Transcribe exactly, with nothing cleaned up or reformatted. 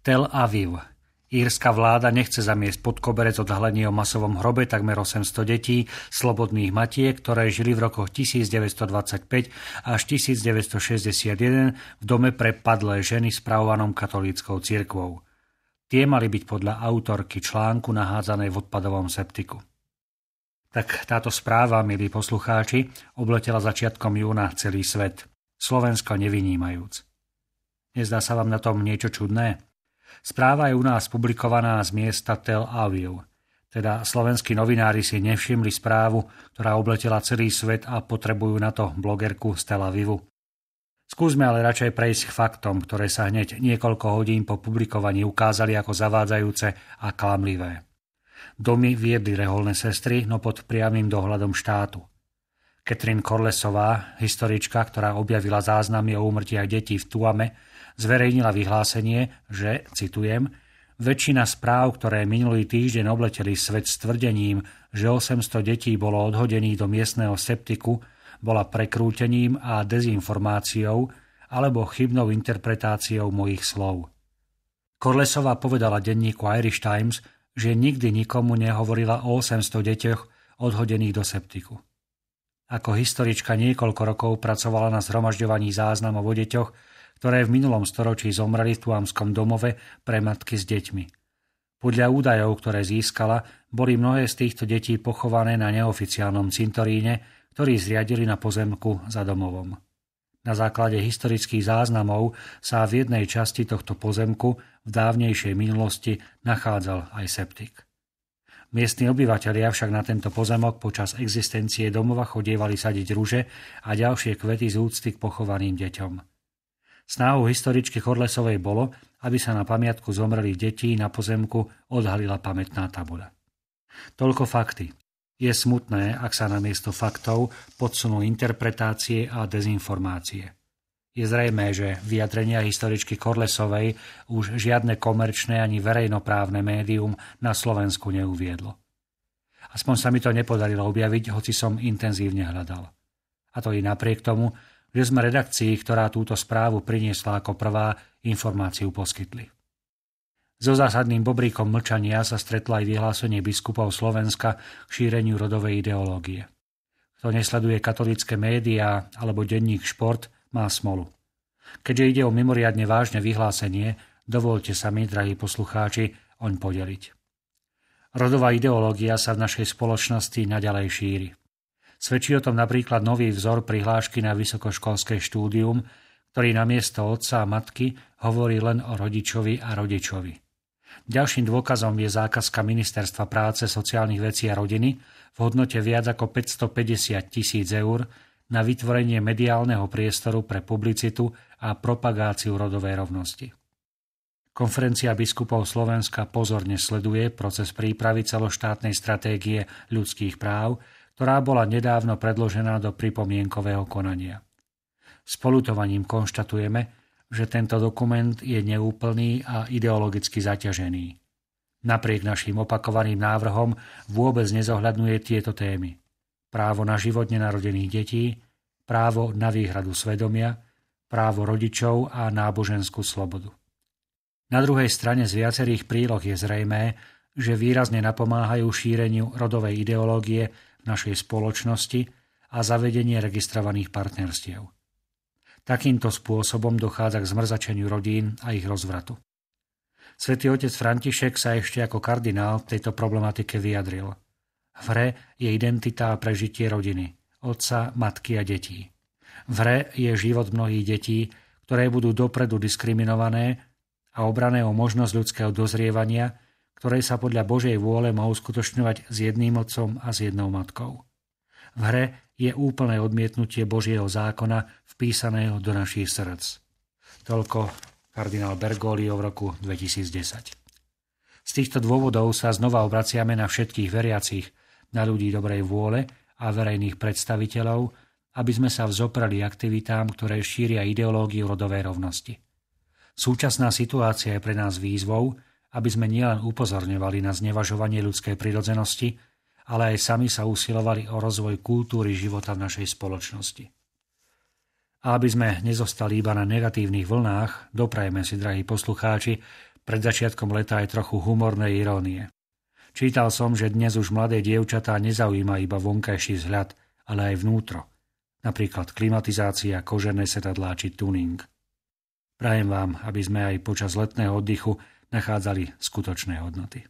Tel Aviv. Írska vláda nechce zamiesť pod koberec odhalenie o masovom hrobe takmer osemsto detí, slobodných matiek, ktoré žili v rokoch devätnásťstodvadsaťpäť až devätnásťšesťdesiatjeden v dome pre padlé ženy spravovanom katolíckou cirkvou. Tie mali byť podľa autorky článku nahádzanej v odpadovom septiku. Tak táto správa, milí poslucháči, obletela začiatkom júna celý svet, Slovensko nevynímajúc. Nezdá sa vám na tom niečo čudné? Správa je u nás publikovaná z miesta Tel Aviv. Teda slovenskí novinári si nevšimli správu, ktorá obletela celý svet a potrebujú na to blogerku z Tel Avivu. Skúsme ale radšej prejsť k faktom, ktoré sa hneď niekoľko hodín po publikovaní ukázali ako zavádzajúce a klamlivé. Domy viedli reholné sestry, no pod priamym dohľadom štátu. Katrin Korlesová, historička, ktorá objavila záznamy o úmrtiach detí v Tuame, zverejnila vyhlásenie, že, citujem, väčšina správ, ktoré minulý týždeň obleteli svet s tvrdením, že osemsto detí bolo odhodených do miestneho septiku, bola prekrútením a dezinformáciou alebo chybnou interpretáciou mojich slov. Korlesová povedala denníku Irish Times, že nikdy nikomu nehovorila o osemsto deťoch odhodených do septiku. Ako historička niekoľko rokov pracovala na zhromažďovaní záznamov o deťoch, ktoré v minulom storočí zomreli v tuamskom domove pre matky s deťmi. Podľa údajov, ktoré získala, boli mnohé z týchto detí pochované na neoficiálnom cintoríne, ktorý zriadili na pozemku za domovom. Na základe historických záznamov sa v jednej časti tohto pozemku v dávnejšej minulosti nachádzal aj septik. Miestni obyvatelia však na tento pozemok počas existencie domova chodievali sadiť ruže a ďalšie kvety z úcty k pochovaným deťom. Snahou historičky Korlesovej bolo, aby sa na pamiatku zomrelých detí na pozemku odhalila pamätná tabuľa. Toľko fakty. Je smutné, ak sa namiesto faktov podsunú interpretácie a dezinformácie. Je zrejmé, že vyjadrenia historičky Korlesovej už žiadne komerčné ani verejnoprávne médium na Slovensku neuviedlo. Aspoň sa mi to nepodarilo objaviť, hoci som intenzívne hľadal. A to i napriek tomu, že sme redakcii, ktorá túto správu priniesla ako prvá, informáciu poskytli. So zásadným bobríkom mlčania sa stretlo aj vyhlásenie biskupov Slovenska k šíreniu rodovej ideológie. Kto nesleduje katolícke médiá alebo denník Šport, má smolu. Keďže ide o mimoriadne vážne vyhlásenie, dovoľte sa mi, drahí poslucháči, oň podeliť. Rodová ideológia sa v našej spoločnosti naďalej šíri. Svedčí o tom napríklad nový vzor prihlášky na vysokoškolské štúdium, ktorý namiesto otca a matky hovorí len o rodičovi a rodičovi. Ďalším dôkazom je zákazka Ministerstva práce, sociálnych vecí a rodiny v hodnote viac ako päťstopäťdesiat tisíc eur na vytvorenie mediálneho priestoru pre publicitu a propagáciu rodovej rovnosti. Konferencia biskupov Slovenska pozorne sleduje proces prípravy celoštátnej stratégie ľudských práv, ktorá bola nedávno predložená do pripomienkového konania. S poľutovaním konštatujeme, že tento dokument je neúplný a ideologicky zaťažený. Napriek našim opakovaným návrhom vôbec nezohľadňuje tieto témy. Právo na život nenarodených detí, právo na výhradu svedomia, právo rodičov a náboženskú slobodu. Na druhej strane z viacerých príloh je zrejmé, že výrazne napomáhajú šíreniu rodovej ideológie v našej spoločnosti a zavedenie registrovaných partnerstiev. Takýmto spôsobom dochádza k zmrzačeniu rodín a ich rozvratu. Svätý otec František sa ešte ako kardinál v tejto problematike vyjadril. V hre je identita a prežitie rodiny, otca, matky a detí. V hre je život mnohých detí, ktoré budú dopredu diskriminované a obrané o možnosť ľudského dozrievania, ktoré sa podľa Božej vôle má uskutočňovať s jedným otcom a s jednou matkou. V hre je úplné odmietnutie Božieho zákona vpísaného do našich srdc. Toľko kardinál Bergoglio v roku dvetisícdesať. Z týchto dôvodov sa znova obraciame na všetkých veriacich, na ľudí dobrej vôle a verejných predstaviteľov, aby sme sa vzopreli aktivitám, ktoré šíria ideológiu rodovej rovnosti. Súčasná situácia je pre nás výzvou, aby sme nielen upozorňovali na znevažovanie ľudskej prirodzenosti, ale aj sami sa usilovali o rozvoj kultúry života v našej spoločnosti. A aby sme nezostali iba na negatívnych vlnách, doprajme si, drahí poslucháči, Pred začiatkom leta aj trochu humornej irónie. Čítal som, že dnes už mladé dievčatá nezaujíma iba vonkajší vzhľad, ale aj vnútro. Napríklad klimatizácia, kožené sedadlá či tuning. Prajem vám, aby sme aj počas letného oddychu nachádzali skutočné hodnoty.